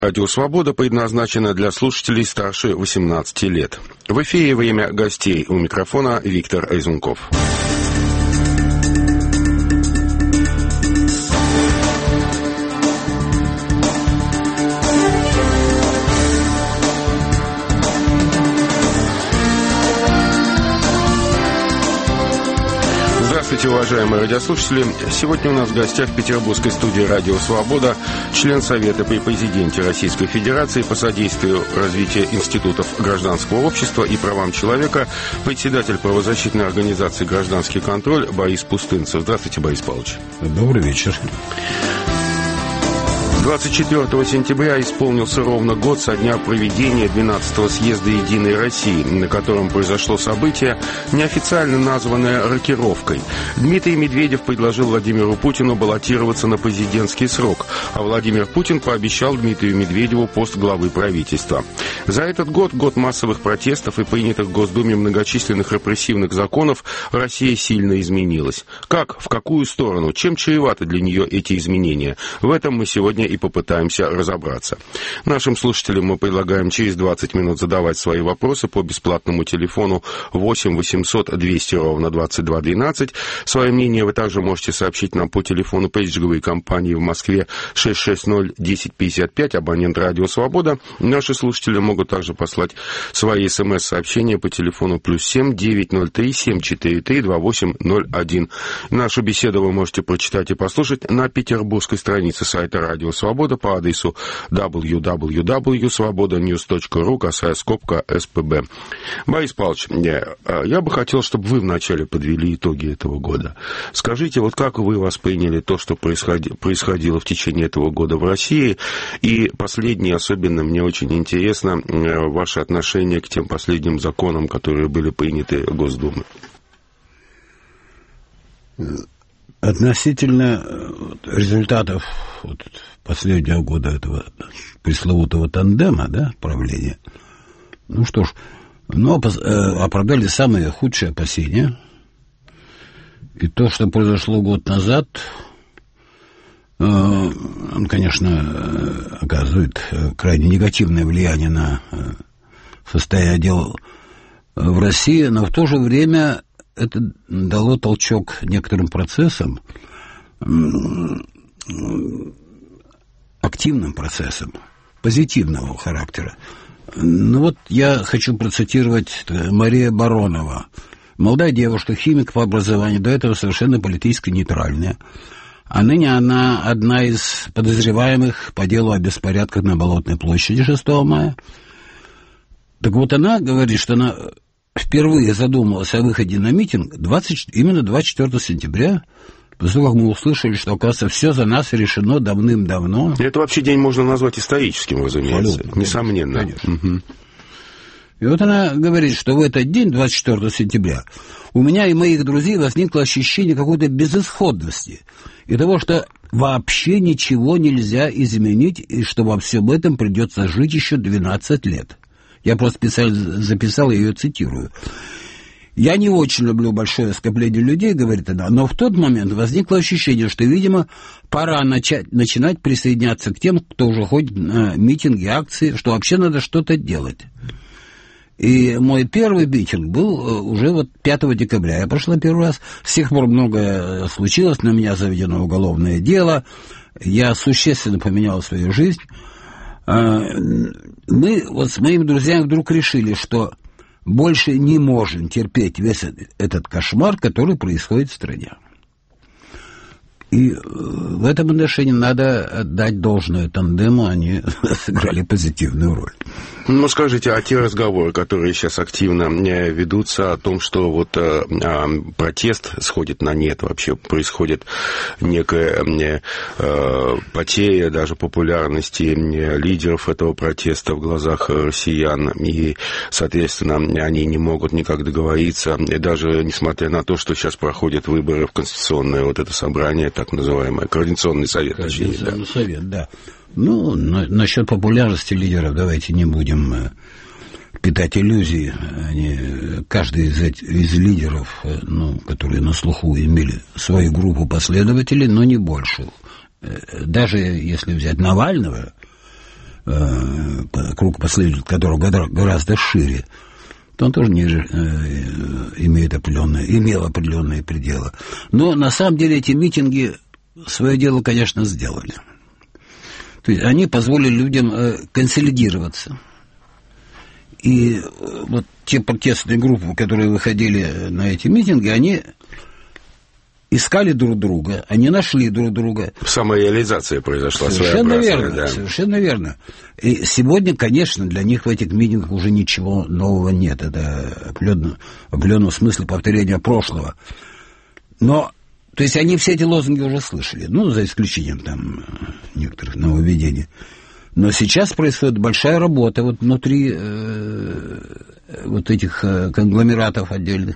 Радио «Свобода» предназначено для слушателей старше 18 лет. В эфире «Время гостей». У микрофона Виктор Айзунков. Здравствуйте, уважаемые радиослушатели. Сегодня у нас в гостях в петербургской студии «Радио Свобода» член Совета при Президенте Российской Федерации по содействию развитию институтов гражданского общества и правам человека, председатель правозащитной организации «Гражданский контроль» Борис Пустынцев. Здравствуйте, Борис Павлович. Добрый вечер. 24 сентября исполнился ровно год со дня проведения 12-го съезда «Единой России», на котором произошло событие, неофициально названное «рокировкой». Дмитрий Медведев предложил Владимиру Путину баллотироваться на президентский срок, а Владимир Путин пообещал Дмитрию Медведеву пост главы правительства. За этот год, год массовых протестов и принятых в Госдуме многочисленных репрессивных законов, Россия сильно изменилась. Как? В какую сторону? Чем чреваты для нее эти изменения? В этом мы сегодня и попытаемся разобраться. Нашим слушателям мы предлагаем через 20 минут задавать свои вопросы по бесплатному телефону 8 800 200 ровно 22 12. Свое мнение вы также можете сообщить нам по телефону пейджговой компании в Москве 660 1055, абонент «Радио Свобода». Наши слушатели могут также послать свои смс-сообщения по телефону +7 903 743 2801. Нашу беседу вы можете прочитать и послушать на петербургской странице сайта «Радио Свобода» по адресу www.svobodanews.ru, косая скобка СПБ. Борис Павлович, я бы хотел, чтобы вы вначале подвели итоги этого года. Скажите, вот как вы восприняли то, что происходило в течение этого года в России, и последнее, особенно мне очень интересно, ваше отношение к тем последним законам, которые были приняты Госдумой. Относительно результатов последнего года этого пресловутого тандема, да, правления, ну что ж, оправдали самые худшие опасения. И то, что произошло год назад, он, конечно, оказывает крайне негативное влияние на состояние дел в России, но в то же время это дало толчок некоторым процессам, активным процессам, позитивного характера. Ну вот я хочу процитировать Мария Баронова. Молодая девушка, химик по образованию, до этого совершенно политически нейтральная. А ныне она одна из подозреваемых по делу о беспорядках на Болотной площади 6 мая. Так вот она говорит, что она впервые задумалась о выходе на митинг именно 24 сентября, после того, как мы услышали, что, оказывается, все за нас решено давным-давно. Это вообще день можно назвать историческим, разумеется. Абсолютно, несомненно. Конечно. Угу. И вот она говорит, что в этот день, 24 сентября, у меня и моих друзей возникло ощущение какой-то безысходности и того, что вообще ничего нельзя изменить, и что во всем этом придется жить еще 12 лет. Я просто специально записал, ее цитирую. «Я не очень люблю большое скопление людей, — говорит она, — но в тот момент возникло ощущение, что, видимо, пора начинать присоединяться к тем, кто уже ходит на митинги, акции, что вообще надо что-то делать». И мой первый митинг был уже вот 5 декабря. Я пошла первый раз. С тех пор многое случилось, на меня заведено уголовное дело. Я существенно поменял свою жизнь. Мы вот с моими друзьями вдруг решили, что больше не можем терпеть весь этот кошмар, который происходит в стране. И в этом отношении надо отдать должное тандему, они сыграли позитивную роль. Ну, скажите, а те разговоры, которые сейчас активно ведутся о том, что вот протест сходит на нет, вообще происходит некая потеря даже популярности лидеров этого протеста в глазах россиян, и, соответственно, они не могут никак договориться, и даже несмотря на то, что сейчас проходят выборы в Конституционное вот это собрание, так называемое, Координационный совет. Координационный совет, да. Ну, насчет популярности лидеров давайте не будем питать иллюзии. Каждый из лидеров, которые на слуху имели свою группу последователей, но не больше. Даже если взять Навального, круг последователей которого гораздо шире, то он тоже имел определенные пределы. Но на самом деле эти митинги свое дело, конечно, сделали. То есть они позволили людям консолидироваться. И вот те протестные группы, которые выходили на эти митинги, они искали друг друга, они нашли друг друга. Самореализация произошла. Совершенно верно, да. Совершенно верно. И сегодня, конечно, для них в этих митингах уже ничего нового нет. Это в определенном смысле повторение прошлого. Но, то есть они все эти лозунги уже слышали, ну, за исключением там некоторых нововведений. Но сейчас происходит большая работа вот внутри вот этих конгломератов отдельных,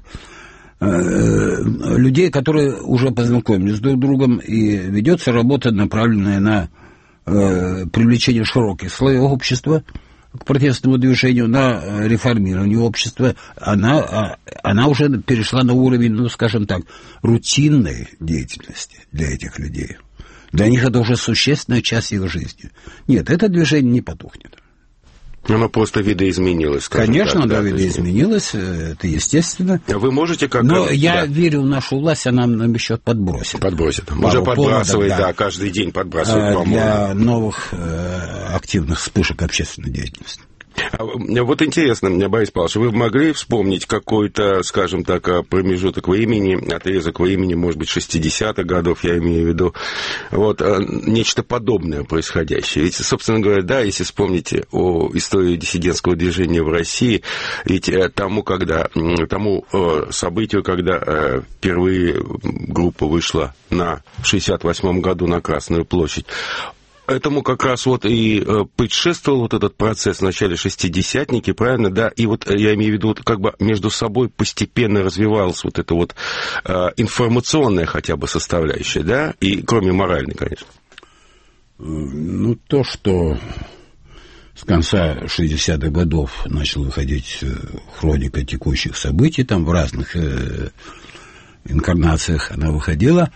людей, которые уже познакомились друг с другом, и ведется работа, направленная на привлечение широких слоев общества к протестному движению, на реформирование общества. Она уже перешла на уровень, ну, скажем так, рутинной деятельности для этих людей. Для них это уже существенная часть их жизни. Нет, это движение не потухнет. Оно просто видоизменилось, скажем так. Конечно, да, видоизменилось, это естественно. А вы можете как... Но я верю в нашу власть, она нам еще подбросит. Подбросит. Уже подбрасывает, да, каждый день подбрасывает, по-моему. Для новых активных вспышек общественной деятельности. Вот интересно, Борис Павлович, вы могли вспомнить какой-то, скажем так, промежуток времени, отрезок времени, может быть, 60-х годов, я имею в виду, вот, нечто подобное происходящее? Ведь, собственно говоря, да, если вспомните о истории диссидентского движения в России, ведь тому событию, когда впервые группа вышла в 68-м году на Красную площадь, этому как раз вот и предшествовал вот этот процесс в начале шестидесятники, правильно, да, и вот я имею в виду, вот как бы между собой постепенно развивалась вот эта вот информационная хотя бы составляющая, да, и кроме моральной, конечно. Ну, то, что с конца 60-х годов начала выходить хроника текущих событий, там в разных инкарнациях она выходила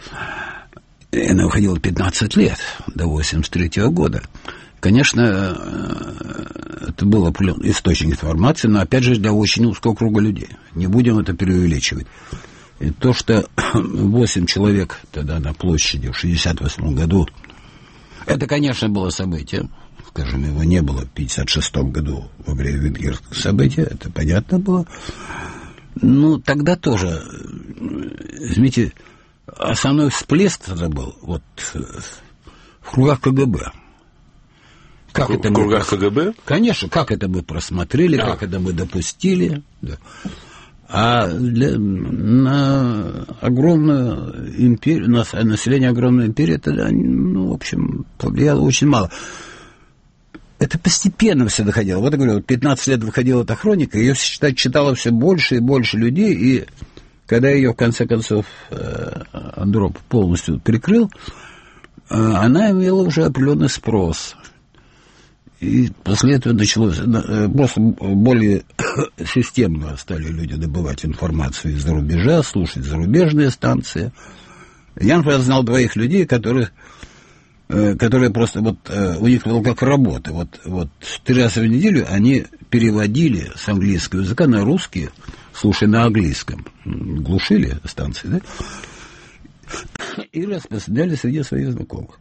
15 лет, до 83-го года. Конечно, это был определенный источник информации, но, опять же, для очень узкого круга людей. Не будем это преувеличивать. И то, что 8 человек тогда на площади в 68 году, это, конечно, было событие. Скажем, его не было в 56-м году во время венгерского события, это понятно было. Ну, тогда тоже, извините, основной всплеск тогда был вот в кругах КГБ. Как это в кругах КГБ? Конечно, как это мы просмотрели, как это мы допустили. Да. А на огромную империю, на население огромной империи, это, ну, в общем, повлияло очень мало. Это постепенно все доходило. Вот я говорю, 15 лет выходила эта хроника, ее читало все больше и больше людей, и когда ее, в конце концов, Андропов полностью прикрыл, она имела уже определенный спрос. И после этого началось... Просто более системно стали люди добывать информацию из-за рубежа, слушать зарубежные станции. Я, например, знал 2 людей, которые просто... Вот у них была как работа. Вот 3 раза в неделю они переводили с английского языка на русский, слушая на английском, глушили станции, да, и распространяли среди своих знакомых.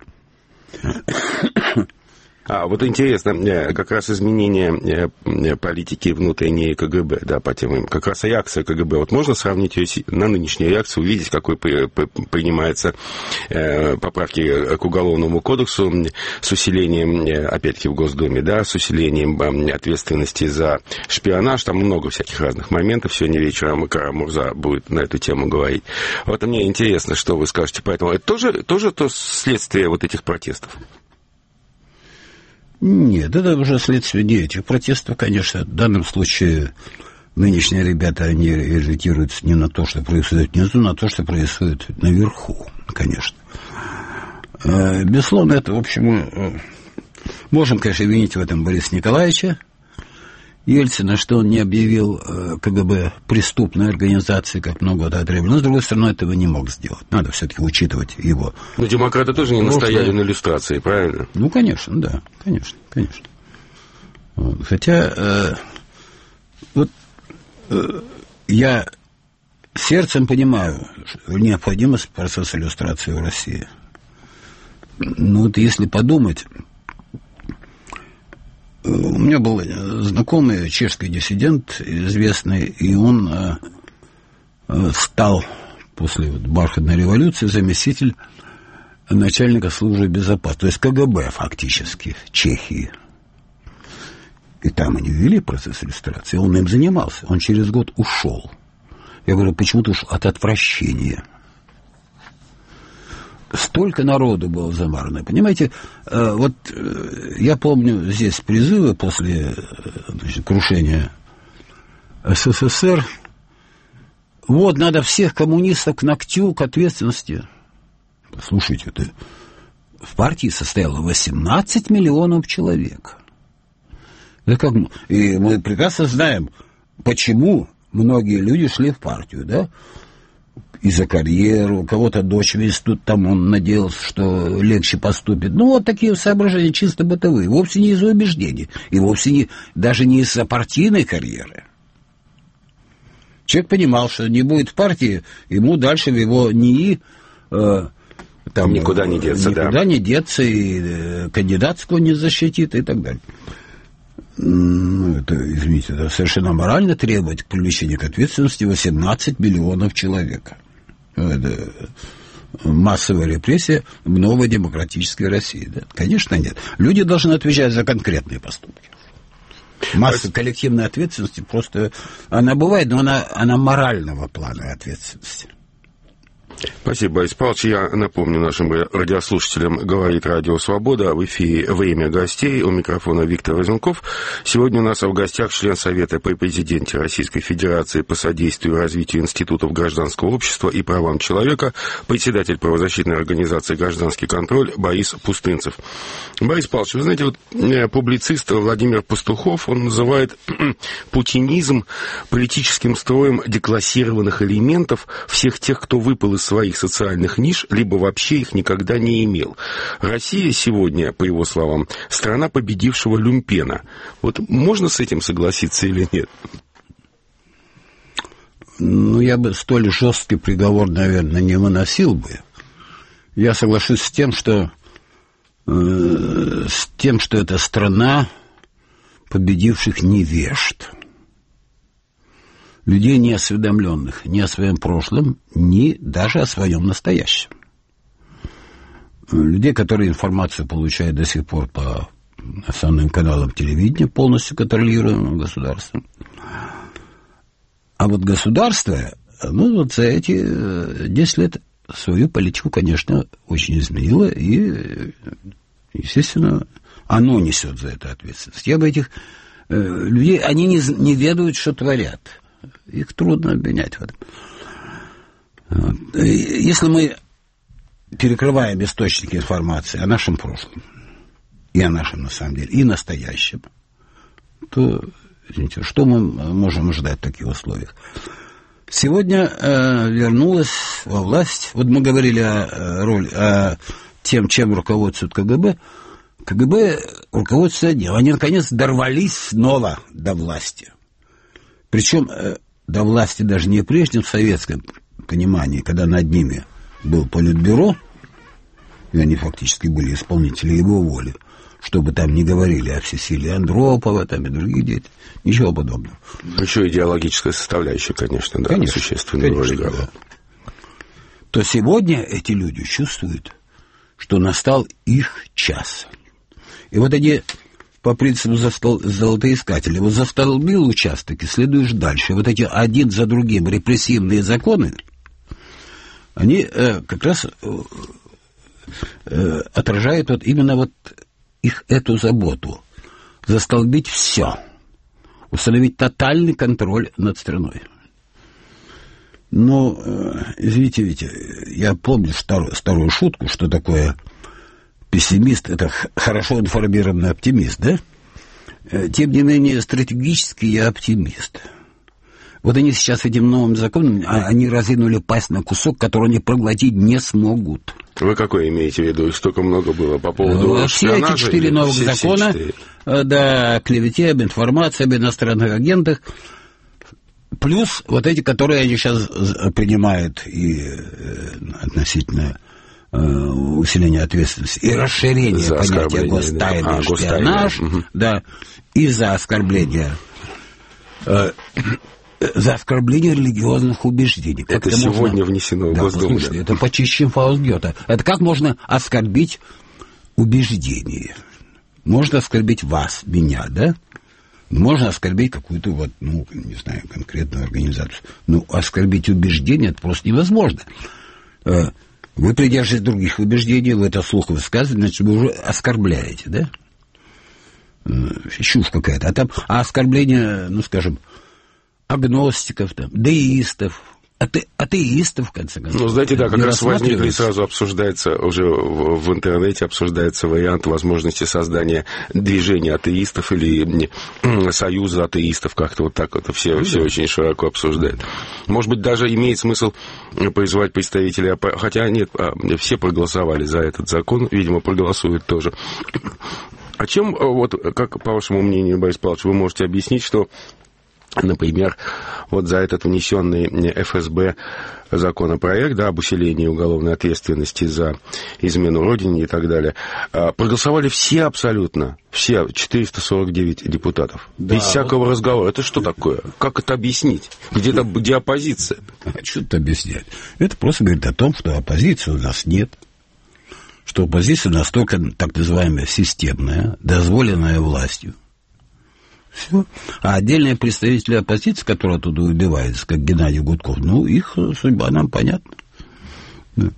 Вот интересно, как раз изменение политики внутренней КГБ, да, по тем, как раз реакция КГБ. Вот можно сравнить ее на нынешнюю реакцию, увидеть, какой принимается поправки к Уголовному кодексу с усилением, опять-таки, в Госдуме, да, с усилением ответственности за шпионаж. Там много всяких разных моментов. Сегодня вечером Кара-Мурза будет на эту тему говорить. Вот мне интересно, что вы скажете по этому. Это тоже то следствие вот этих протестов? Нет, это уже следствие не этих протестов, конечно. В данном случае нынешние ребята, они ориентируются не на то, что происходит внизу, на то, что происходит наверху, конечно. Безусловно, это, в общем, мы можем, конечно, винить в этом Бориса Николаевича Ельцина, что он не объявил КГБ преступной организацией, как много это требовало. Но, с другой стороны, этого не мог сделать. Надо все-таки учитывать его. Но демократы тоже не настояли на иллюстрации, правильно? Ну, конечно, да, конечно. Хотя я сердцем понимаю необходимость процесса иллюстрации в России. Но вот если подумать, у меня был знакомый чешский диссидент известный, и он стал после бархатной революции заместитель начальника службы безопасности, то есть КГБ фактически в Чехии. И там они ввели процесс иллюстрации, он им занимался, он через год ушел. Я говорю, почему ты ушел? От отвращения. Столько народу было замарано. Понимаете, вот я помню здесь призывы после крушения СССР. Вот, надо всех коммунистов к ногтю, к ответственности. Послушайте, в партии состояло 18 миллионов человек. Это как, и мы прекрасно знаем, почему многие люди шли в партию, да? И за карьеру, у кого-то дочь в институт, там он надеялся, что легче поступит. Ну, вот такие соображения чисто бытовые, вовсе не из-за убеждений, и вовсе даже не из-за партийной карьеры. Человек понимал, что не будет в партии, ему дальше в его НИИ там никуда не деться, никуда не деться, и кандидатскую не защитит, и так далее. Ну, это, извините, это совершенно морально требовать к привлечению к ответственности 18 миллионов человек. Это массовая репрессия в новой демократической России. Да? Конечно, нет. Люди должны отвечать за конкретные поступки. Масса коллективной ответственности просто... Она бывает, но она морального плана ответственности. Спасибо, Борис Павлович. Я напомню нашим радиослушателям, говорит Радио Свобода, в эфире «Время гостей», у микрофона Виктор Розенков. Сегодня у нас в гостях член Совета при Президенте Российской Федерации по содействию и развитию институтов гражданского общества и правам человека, председатель правозащитной организации «Гражданский контроль» Борис Пустынцев. Борис Павлович, вы знаете, вот публицист Владимир Пастухов, он называет путинизм политическим строем деклассированных элементов всех тех, кто выпал из своих социальных ниш, либо вообще их никогда не имел. Россия сегодня, по его словам, страна победившего люмпена. Вот можно с этим согласиться или нет? Ну, я бы столь жесткий приговор, наверное, не выносил бы. Я соглашусь с тем, что это страна победивших невежд. Людей неосведомленных ни о своем прошлом, ни даже о своем настоящем. Людей, которые информацию получают до сих пор по основным каналам телевидения, полностью контролируемым государством. А вот государство, ну, вот за эти 10 лет свою политику, конечно, очень изменило, и, естественно, оно несет за это ответственность. Я бы этих людей, они не ведают, что творят. Их трудно обвинять в этом. Если мы перекрываем источники информации о нашем прошлом, и о нашем, на самом деле, и настоящем, то, извините, что мы можем ждать в таких условиях? Сегодня вернулась во власть, вот мы говорили о тем, чем руководствует КГБ. КГБ руководствует одним. Они, наконец, дорвались снова до власти. Причем до власти даже не в прежнем советском понимании, когда над ними был Политбюро, и они фактически были исполнители его воли, чтобы там не говорили о всесилии Андропова там, и других деятелей, ничего подобного. Еще идеологическая составляющая, конечно, да, конечно, существенную роль играла. Да. То сегодня эти люди чувствуют, что настал их час. И вот они... по принципу золотоискателя. Вот застолбил участок и следуешь дальше. Вот эти один за другим репрессивные законы, они как раз отражают вот именно вот их эту заботу. Застолбить все. Установить тотальный контроль над страной. Но, извините, Витя, я помню старую шутку, что такое... Пессимист — это хорошо информированный оптимист, да? Тем не менее, стратегически я оптимист. Вот они сейчас этим новым законом, они разинули пасть на кусок, который они проглотить не смогут. Вы какой имеете в виду? Столько много было по поводу все эти 4 новых закона, да, о клевете, об информации, об иностранных агентах, плюс вот эти, которые они сейчас принимают и относительно усиления ответственности и расширение за понятия гостайны, шпионаж, да, и за оскорбление религиозных убеждений. Как это сегодня внесено в Госдуму. Послушайте, это почище, чем Фауст Гёте. Это как можно оскорбить убеждение? Можно оскорбить вас, меня, да? Можно оскорбить какую-то, вот, ну, не знаю, конкретную организацию. Но оскорбить убеждение — это просто невозможно. Вы придерживаетесь других убеждений, вы это вслух высказываете, значит, вы уже оскорбляете, да? Чушь какая-то. А оскорбление, ну, скажем, агностиков, там, деистов, атеистов, в конце концов. Ну, знаете, да, как раз возникли, сразу обсуждается, уже в интернете обсуждается вариант возможности создания движения атеистов или союза атеистов, как-то вот так вот все очень широко обсуждают. Может быть, даже имеет смысл призывать представителей, хотя нет, все проголосовали за этот закон, видимо, проголосуют тоже. О чем, вот, как, по вашему мнению, Борис Павлович, вы можете объяснить, что, например, вот за этот внесенный ФСБ законопроект, да, об усилении уголовной ответственности за измену Родине и так далее, проголосовали все абсолютно, все 449 депутатов, да, без всякого разговора. Это что такое? Как это объяснить? Где оппозиция? Что это объяснять? Это просто говорит о том, что оппозиции у нас нет, что оппозиция настолько, так называемая, системная, дозволенная властью. Все. А отдельные представители оппозиции, которые оттуда выбиваются, как Геннадий Гудков, ну, их судьба нам понятна. Да.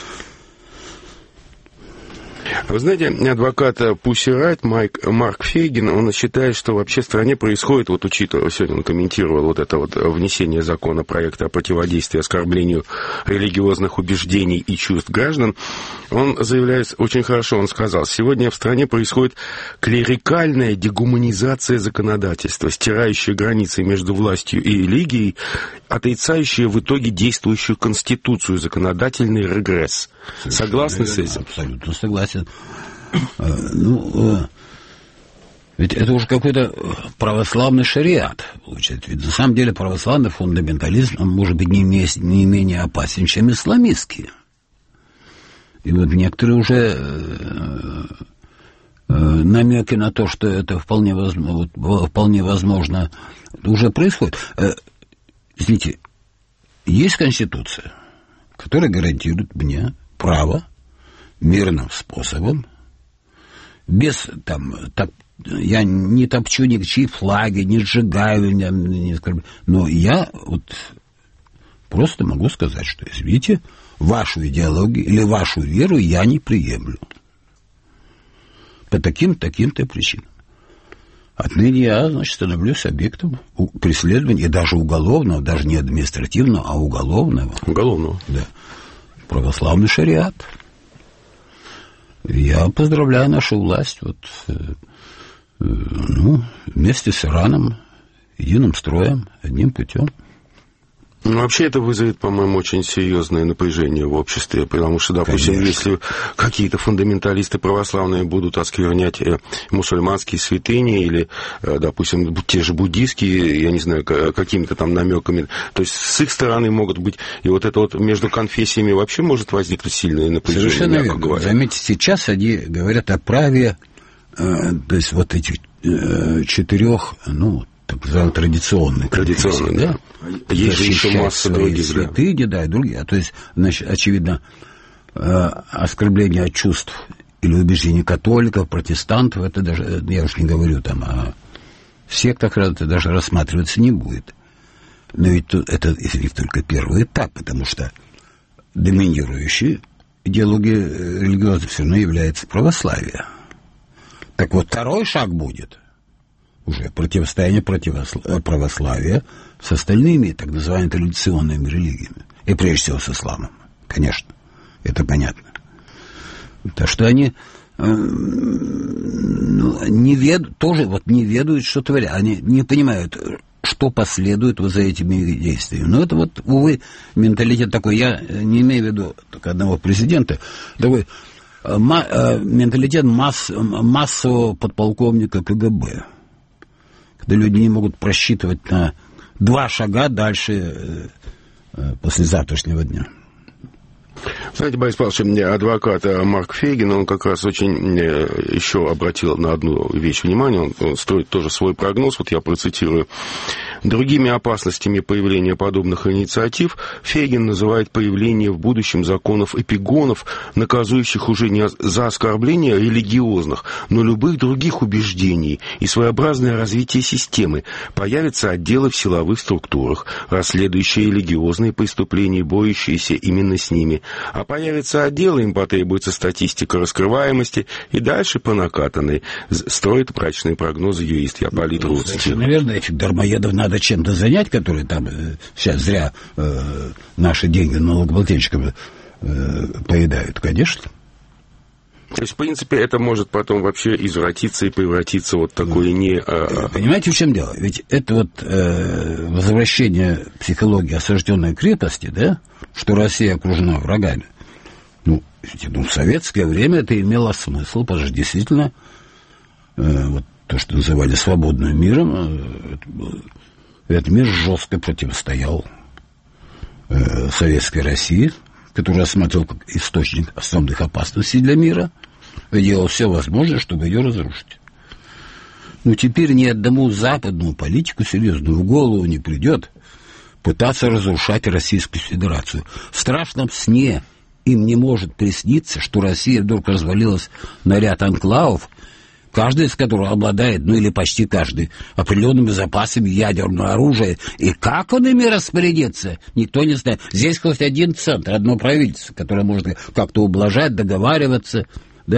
Вы знаете, адвокат Pussy Riot Марк Фейгин, он считает, что вообще в стране происходит, вот учитывая, сегодня он комментировал вот это вот внесение законопроекта о противодействии оскорблению религиозных убеждений и чувств граждан, он заявляет очень хорошо, он сказал, сегодня в стране происходит клерикальная дегуманизация законодательства, стирающая границы между властью и религией, отрицающая в итоге действующую конституцию, законодательный регресс. Согласны с этим? Абсолютно согласен. Ведь это уже какой-то православный шариат, получается. Ведь на самом деле православный фундаментализм, он может быть не менее опасен, чем исламистский. И вот некоторые уже намеки на то, что это вполне возможно уже происходит. Извините, есть Конституция, которая гарантирует мне право мирным способом, без я не топчу ничьи флаги, не сжигаю, не оскорбляю, но я вот просто могу сказать, что, извините, вашу идеологию или вашу веру я не приемлю. По таким-то причинам. Отныне я, значит, становлюсь объектом преследования, и даже уголовного, даже не административного, а уголовного. Уголовного. Да. Православный шариат. Я поздравляю нашу власть вместе с Ираном, единым строем, одним путем. Ну, вообще это вызовет, по-моему, очень серьезное напряжение в обществе, потому что, допустим, конечно, если какие-то фундаменталисты православные будут осквернять мусульманские святыни или, допустим, те же буддийские, я не знаю, какими-то там намеками, то есть с их стороны могут быть, и вот это вот между конфессиями вообще может возникнуть сильное напряжение. Совершенно верно. Заметьте, сейчас они говорят о праве, то есть вот этих 4, так называемые традиционные, да? Есть же еще масса других святыни, да, и другие. То есть, значит, очевидно, оскорбление чувств или убеждений католиков, протестантов, это даже, я уж не говорю там о сектах, это даже рассматриваться не будет. Но ведь это только первый этап, потому что доминирующей идеологией религиозной все равно является православие. Так вот, второй шаг будет уже противостояние православия с остальными так называемыми традиционными религиями. И прежде всего с исламом. Конечно. Это понятно. Так что они не ведают, что творят. Они не понимают, что последует за этими действиями. Но это вот, увы, менталитет такой. Я не имею в виду только одного президента, такой менталитет массового подполковника КГБ. Когда люди не могут просчитывать на 2 шага дальше после завтрашнего дня. Знаете, Борис Павлович, адвокат Марк Фейгин, он как раз очень еще обратил на одну вещь внимание, он строит тоже свой прогноз, вот я процитирую. Другими опасностями появления подобных инициатив Фейгин называет появление в будущем законов-эпигонов, наказующих уже не за оскорбления религиозных, но любых других убеждений и своеобразное развитие системы. Появятся отделы в силовых структурах, расследующие религиозные преступления, борющиеся именно с ними. А появятся отделы, им потребуется статистика раскрываемости, и дальше по накатанной строит мрачные прогнозы юрист. Я политру цитирую. Наверное, этих дармоедов надо чем-то занять, которые там сейчас зря наши деньги налогоплательщикам поедают, конечно. То есть, в принципе, это может потом вообще извратиться и превратиться вот такое не... Понимаете, в чем дело? Ведь это вот возвращение психологии осажденной крепости, да, что Россия окружена врагами. Ну, в советское время это имело смысл, потому что действительно вот то, что называли свободным миром, этот мир жестко противостоял советской России, который рассматривал как источник основных опасностей для мира, и делал все возможное, чтобы ее разрушить. Но теперь ни одному западному политику серьезному в голову не придет пытаться разрушать Российскую Федерацию. В страшном сне им не может присниться, что Россия вдруг развалилась на ряд анклавов, каждый из которых обладает, ну или почти каждый, определенными запасами ядерного оружия. И как он ими распорядится, никто не знает. Здесь хоть один центр, одно правительство, которое может как-то ублажать, договариваться. Да?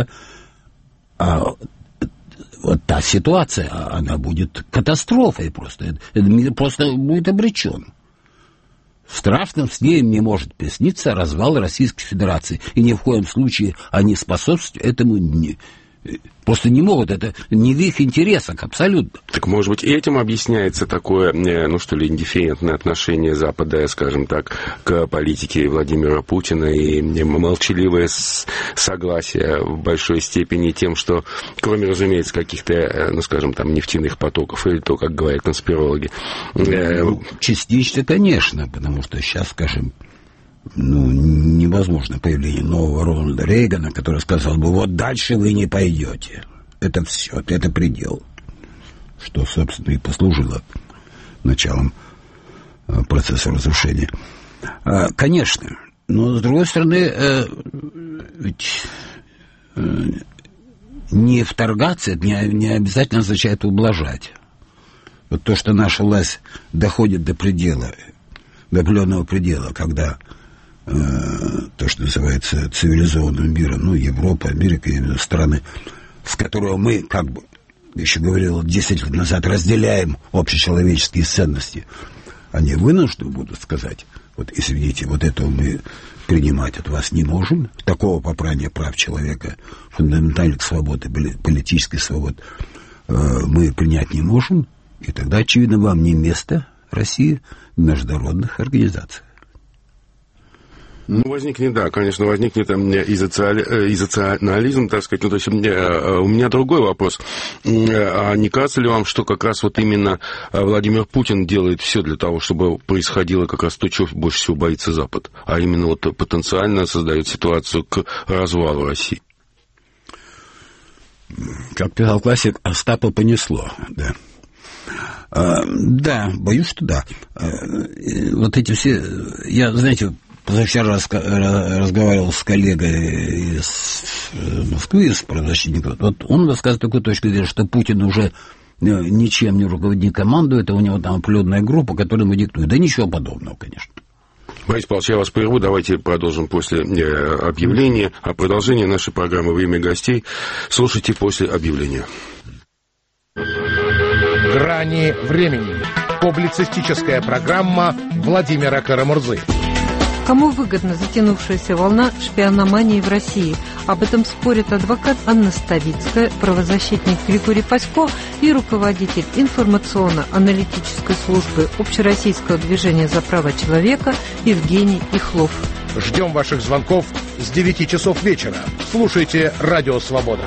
А вот та ситуация, она будет катастрофой просто. Этот мир просто будет обречен. В страшном сне им не может присниться развал Российской Федерации. И ни в коем случае они способствуют этому просто не могут, это не в их интересах абсолютно. Так, может быть, этим объясняется такое, ну что ли, индифферентное отношение Запада, скажем так, к политике Владимира Путина и молчаливое согласие в большой степени тем, что, кроме, разумеется, каких-то, ну, скажем, там, нефтяных потоков, или то, как говорят конспирологи. Частично, конечно, потому что сейчас, скажем, невозможно появление нового Рональда Рейгана, который сказал бы, вот дальше вы не пойдете. Это все, это предел. Что, собственно, и послужило началом процесса разрушения. Конечно, но, с другой стороны, ведь не вторгаться, это не обязательно означает ублажать. Вот то, что наша власть доходит до предела, до определенного предела, когда то, что называется цивилизованным миром, ну, Европа, Америка, страны, с которыми мы, как бы, еще говорил 10 лет назад, разделяем общечеловеческие ценности, они вынуждены будут сказать, вот, извините, вот этого мы принимать от вас не можем, такого попрания прав человека, фундаментальных свобод и политических свобод мы принять не можем, и тогда, очевидно, вам не место России в международных организациях. Ну, возникнет, да, конечно, возникнет изоционализм, так сказать. Ну, то есть, у меня другой вопрос. А не кажется ли вам, что как раз вот именно Владимир Путин делает все для того, чтобы происходило как раз то, чего больше всего боится Запад, а именно вот потенциально создает ситуацию к развалу России? Как писал классик, Остапа понесло, да. Да, боюсь, что да. Вот эти все... Я, знаете... Позавчера разговаривал с коллегой из Москвы, из правозащитников. Вот он высказывает такую точку зрения, что Путин уже ничем не руководит, не командует, а у него там определенная группа, которая ему диктует. Да ничего подобного, конечно. Борис Павлович, я вас прерву, давайте продолжим после объявления. А продолжение нашей программы «Время гостей» слушайте после объявления. «Грани времени». Публицистическая программа Владимира Карамурзы. Кому выгодна затянувшаяся волна шпиономании в России? Об этом спорят адвокат Анна Ставицкая, правозащитник Григорий Пасько и руководитель информационно-аналитической службы Общероссийского движения за права человека Евгений Ихлов. Ждем ваших звонков с 9 часов вечера. Слушайте «Радио Свобода».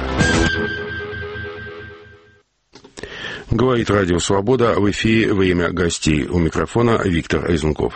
Говорит Радио Свобода, в эфире «Время гостей». У микрофона Виктор Эйзенков.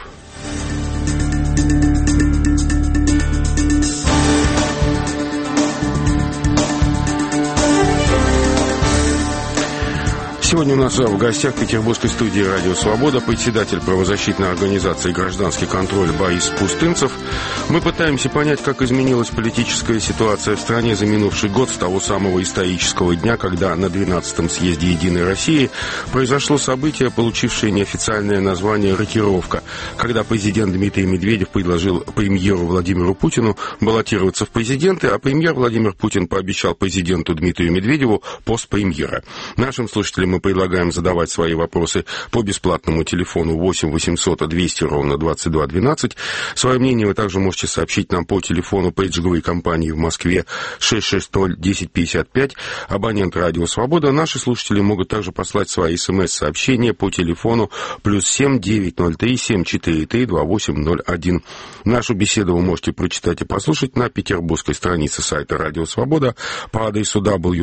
Сегодня у нас в гостях в петербургской студии «Радио Свобода» председатель правозащитной организации «Гражданский контроль» Борис Пустынцев. Мы пытаемся понять, как изменилась политическая ситуация в стране за минувший год с того самого исторического дня, когда на 12-м съезде «Единой России» произошло событие, получившее неофициальное название «рокировка», когда президент Дмитрий Медведев предложил премьеру Владимиру Путину баллотироваться в президенты, а премьер Владимир Путин пообещал президенту Дмитрию Медведеву пост премьера. Нашим слушателям мы предлагаем задавать свои вопросы по бесплатному телефону 8 800 200 ровно 22 12. Свое мнение вы также можете сообщить нам по телефону пейджевой компании в Москве 660-1055, абонент «Радио Свобода». Наши слушатели могут также послать свои СМС-сообщения по телефону +7 903 743 2801. Нашу беседу вы можете прочитать и послушать на петербургской странице сайта «Радио Свобода» по адресу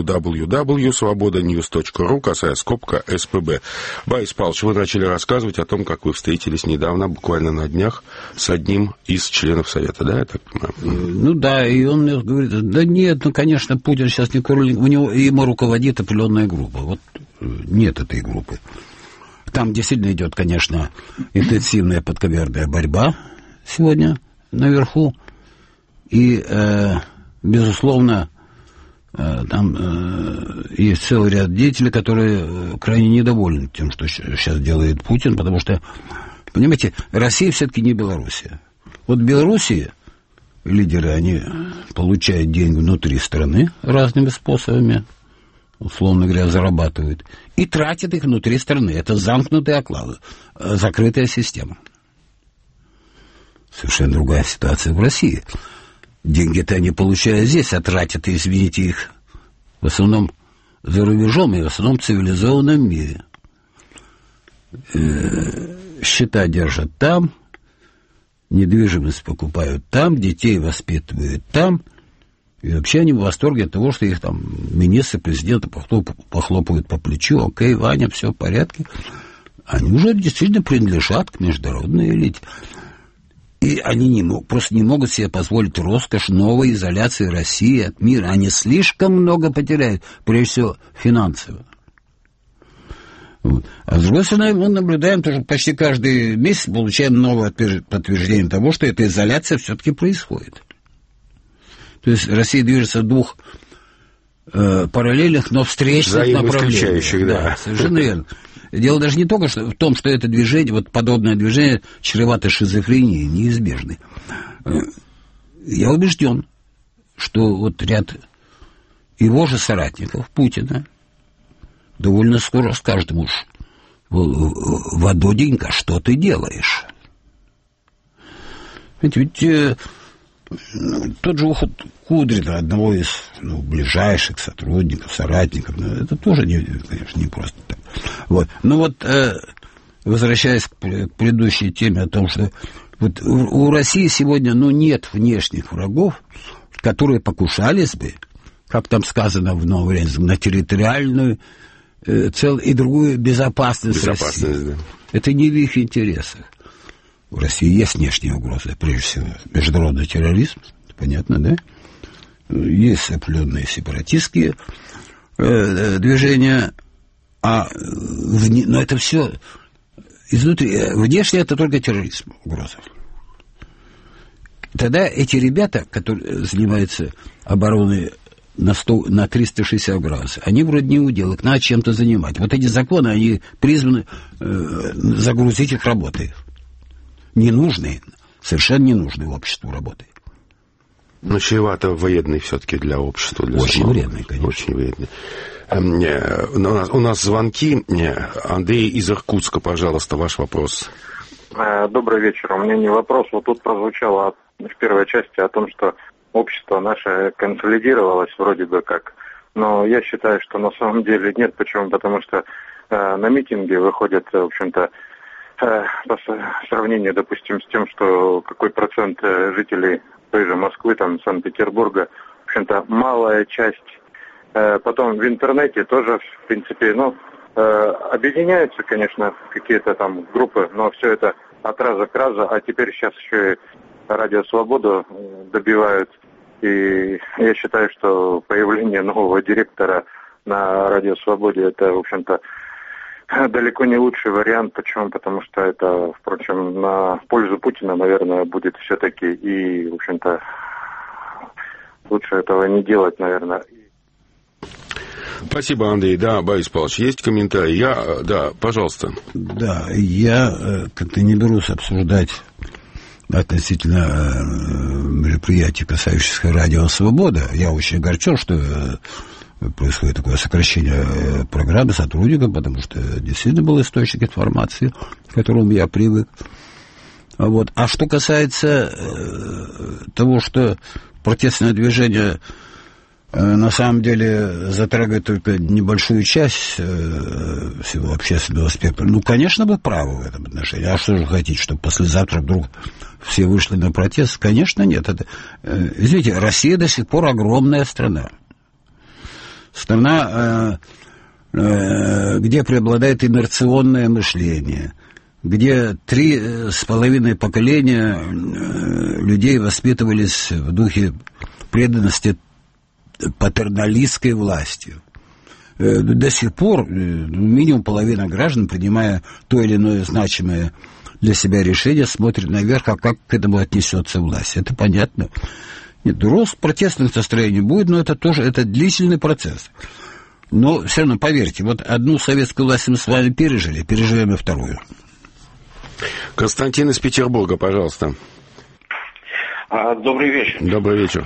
www.svobodanews.ru, касая скобка СПБ. Борис Павлович, вы начали рассказывать о том, как вы встретились недавно, буквально на днях, с одним из членов Совета, да, я так понимаю? Ну да, и он мне говорит, да нет, ну, конечно, Путин сейчас не король, у него, ему руководит определенная группа. Вот нет этой группы. Там действительно идет, конечно, интенсивная подковерная борьба сегодня наверху. И, безусловно, там есть целый ряд деятелей, которые крайне недовольны тем, что сейчас делает Путин, потому что, понимаете, Россия все-таки не Белоруссия. Вот в Белоруссии лидеры, они получают деньги внутри страны разными способами, условно говоря, зарабатывают, и тратят их внутри страны. Это замкнутые оклады, закрытая система. Совершенно другая ситуация в России. Деньги-то они получают здесь, а тратят, извините, их в основном за рубежом и в основном в цивилизованном мире. Счета держат там, недвижимость покупают там, детей воспитывают там, и вообще они в восторге от того, что их там министры, президенты похлопывают по плечу, окей, Ваня, все в порядке. Они уже действительно принадлежат к международной элите. И они просто не могут себе позволить роскошь новой изоляции России от мира. Они слишком много потеряют, прежде всего, финансово. Вот. А с другой стороны, мы наблюдаем, тоже почти каждый месяц получаем новое подтверждение того, что эта изоляция все-таки происходит. То есть Россия движется в двух параллельных, но встречных направлениях. Да, совершенно верно. Дело даже не только в том, что это движение, вот подобное движение чревато шизофренией, неизбежной. Я убежден, что вот ряд его же соратников, Путина, довольно скоро скажет ему: Вододенька, что ты делаешь? Ведь тот же уход Кудрина, одного из ближайших сотрудников, соратников, это тоже, конечно, не просто так. Вот. Ну вот, возвращаясь к предыдущей теме о том, что вот у России сегодня нет внешних врагов, которые покушались бы, как там сказано в новом времени, на территориальную и другую безопасность России. Да. Это не в их интересах. В России есть внешние угрозы, прежде всего, международный терроризм, понятно, да? Есть определенные сепаратистские движения, но это все изнутри. Внешне это только терроризм, угроза. Тогда эти ребята, которые занимаются обороной на 360 градусов, они вроде не удел, их надо чем-то занимать. Вот эти законы, они призваны загрузить их работой. Ненужные, совершенно ненужные обществу работы. Но чревато вредный все-таки для общества. Для очень вредный, конечно. Очень вредный. У нас звонки. Андрей из Иркутска, пожалуйста, ваш вопрос. Добрый вечер. У меня не вопрос. Вот тут прозвучало в первой части о том, что общество наше консолидировалось вроде бы как. Но я считаю, что на самом деле нет. Почему? Потому что на митинги выходят, в общем-то, по сравнению, допустим, с тем, что какой процент жителей той же Москвы, там, Санкт-Петербурга, в общем-то, малая часть. Потом в интернете тоже, в принципе, объединяются, конечно, какие-то там группы, но все это от раза к разу, а теперь сейчас еще и Радио Свободу добивают. И я считаю, что появление нового директора на Радио Свободе, это, в общем-то, далеко не лучший вариант. Почему? Потому что это, впрочем, на пользу Путина, наверное, будет все-таки. И, в общем-то, лучше этого не делать, наверное. Спасибо, Андрей. Да, Борис Павлович, есть комментарий? Да, пожалуйста. Да, я как-то не берусь обсуждать относительно мероприятий, касающихся Радио Свобода. Я очень огорчен, что происходит такое сокращение программы сотрудников, потому что действительно был источник информации, к которому я привык. Вот. А что касается того, что протестное движение на самом деле затрагивает только небольшую часть всего общественного спектра, конечно, вы правы в этом отношении. А что же хотите, чтобы послезавтра вдруг все вышли на протест? Конечно, нет. Извините, Россия до сих пор огромная страна. Страна, где преобладает инерционное мышление, где 3,5 поколения людей воспитывались в духе преданности патерналистской власти. До сих пор минимум половина граждан, принимая то или иное значимое для себя решение, смотрит наверх, а как к этому отнесется власть. Это понятно. Нет, рост протестных настроений будет, но это тоже это длительный процесс. Но все равно, поверьте, вот одну советскую власть мы с вами переживем и вторую. Константин из Петербурга, пожалуйста. Добрый вечер. Добрый вечер.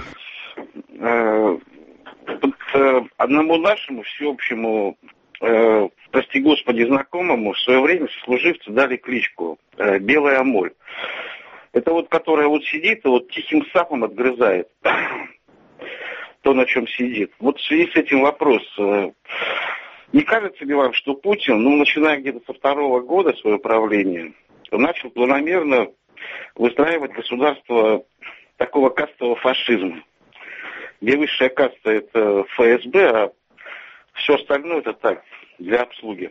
Одному нашему всеобщему, прости господи, знакомому в свое время сослуживцы дали кличку «Белая моль». Это вот, которая вот сидит и вот тихим сапом отгрызает то, на чем сидит. Вот в связи с этим вопрос. Не кажется ли вам, что Путин, начиная где-то со 2-го года свое правление, начал планомерно выстраивать государство такого кастового фашизма, где высшая каста — это ФСБ, а все остальное — это так, для обслуги?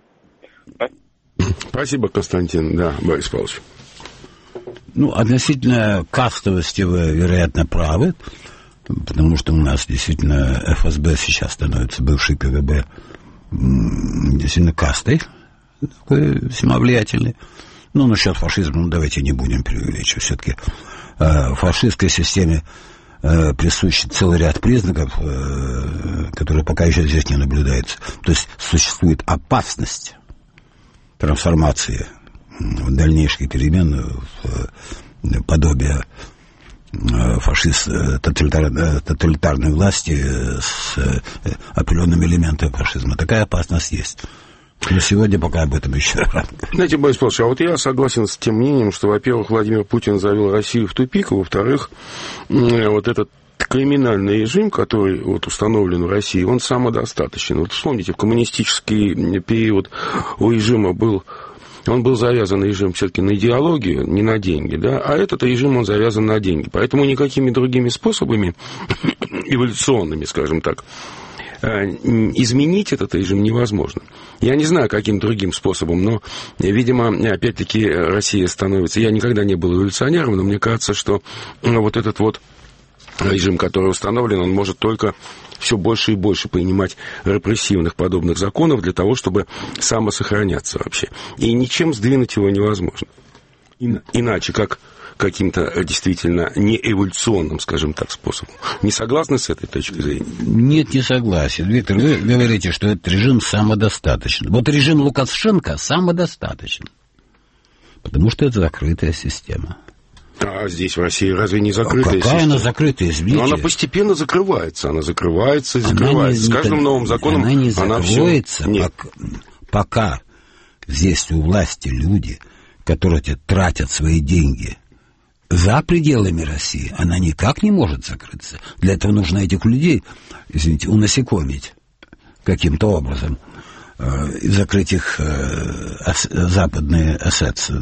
Спасибо, Константин. Да, Борис Павлович. Относительно кастовости вы, вероятно, правы, потому что у нас действительно ФСБ сейчас становится, бывший КГБ, действительно кастой, такой весьма влиятельный. Насчет фашизма, давайте не будем преувеличивать. Все-таки фашистской системе присущ целый ряд признаков, которые пока еще здесь не наблюдаются. То есть существует опасность трансформации в дальнейшие перемены в подобие тоталитарной власти с определенными элементами фашизма. Такая опасность есть. Но сегодня пока об этом еще рано. Знаете, Борис Павлович, а вот я согласен с тем мнением, что, во-первых, Владимир Путин завел Россию в тупик, а во-вторых, вот этот криминальный режим, который вот установлен в России, он самодостаточен. Вот вспомните, в коммунистический период у режима был завязан режим все-таки на идеологию, не на деньги, да, а этот режим, он завязан на деньги. Поэтому никакими другими способами, эволюционными, скажем так, изменить этот режим невозможно. Я не знаю, каким другим способом, но, видимо, опять-таки Россия становится... Я никогда не был эволюционером, но мне кажется, что вот этот вот режим, который установлен, он может только все больше и больше принимать репрессивных подобных законов для того, чтобы самосохраняться вообще. И ничем сдвинуть его невозможно. Иначе, как каким-то действительно неэволюционным, скажем так, способом. Не согласны с этой точки зрения? Нет, не согласен. Виктор, вы говорите, что этот режим самодостаточен. Вот режим Лукашенко самодостаточен. Потому что это закрытая система. А здесь, в России, разве не закрытая система? Какая она закрытая, извините? Но она постепенно закрывается. Она закрывается и закрывается. С каждым новым законом она закроется, пока здесь у власти люди, которые тратят свои деньги за пределами России, она никак не может закрыться. Для этого нужно этих людей, извините, унасекомить каким-то образом, закрыть их западные ассетсы,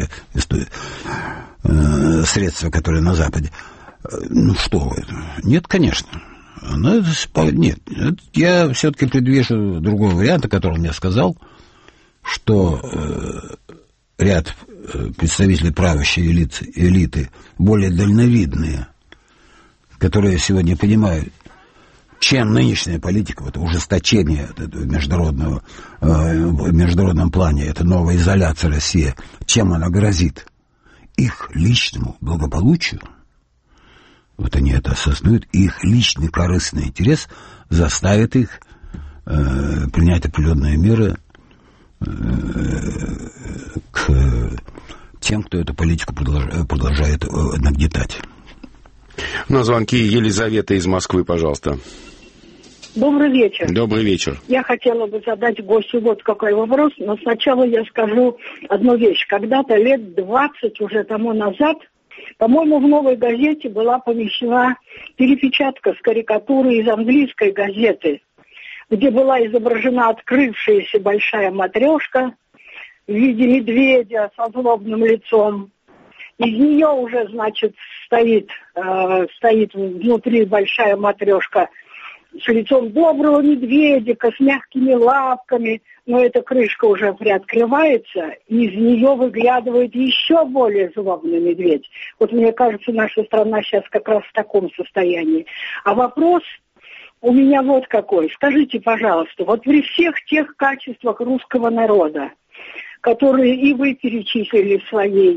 средства, которые на Западе. Ну что вы, нет, конечно. Нет, я все-таки предвижу другой вариант, о котором я сказал, что ряд представителей правящей элиты, более дальновидные, которые сегодня понимают, чем нынешняя политика, вот ужесточение в международном плане, это новая изоляция России, чем она грозит их личному благополучию, вот они это осознают, и их личный корыстный интерес заставит их принять определенные меры к тем, кто эту политику продолжает нагнетать. На звонки Елизавета из Москвы, пожалуйста. Добрый вечер. Добрый вечер. Я хотела бы задать гостю вот какой вопрос, но сначала я скажу одну вещь. Когда-то лет 20 уже тому назад, по-моему, в «Новой газете» была помещена перепечатка с карикатуры из английской газеты, где была изображена открывшаяся большая матрешка в виде медведя со злобным лицом. Из нее уже, значит, стоит внутри большая матрешка с лицом доброго медведика, с мягкими лапками, но эта крышка уже приоткрывается, и из нее выглядывает еще более злобный медведь. Вот мне кажется, наша страна сейчас как раз в таком состоянии. А вопрос у меня вот какой. Скажите, пожалуйста, вот при всех тех качествах русского народа, которые и вы перечислили в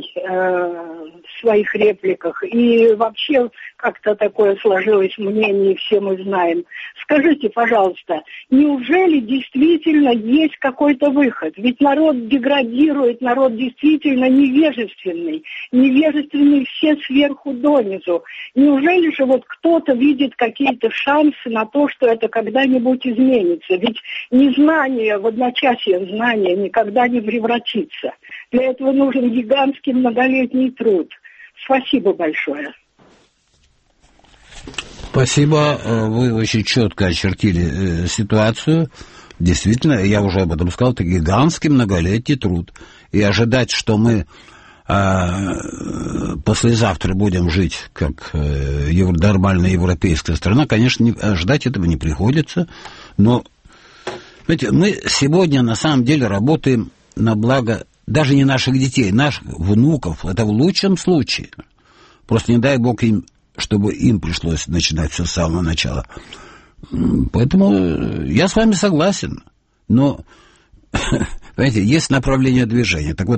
своих репликах, и вообще как-то такое сложилось мнение, все мы знаем. Скажите, пожалуйста, неужели действительно есть какой-то выход? Ведь народ деградирует, народ действительно невежественный все сверху донизу. Неужели же вот кто-то видит какие-то шансы на то, что это когда-нибудь изменится? Ведь незнание, в одночасье знание никогда не превратится. Для этого нужен гигантский многолетний труд. Спасибо большое. Спасибо. Вы очень четко очертили ситуацию. Действительно, я уже об этом сказал, это гигантский многолетний труд. И ожидать, что мы послезавтра будем жить как нормальная европейская страна, конечно, ожидать этого не приходится. Но, знаете, мы сегодня на самом деле работаем на благо даже не наших детей, наших внуков. Это в лучшем случае. Просто не дай бог им, чтобы им пришлось начинать все с самого начала. Поэтому я с вами согласен. Но, понимаете, есть направление движения. Так вот,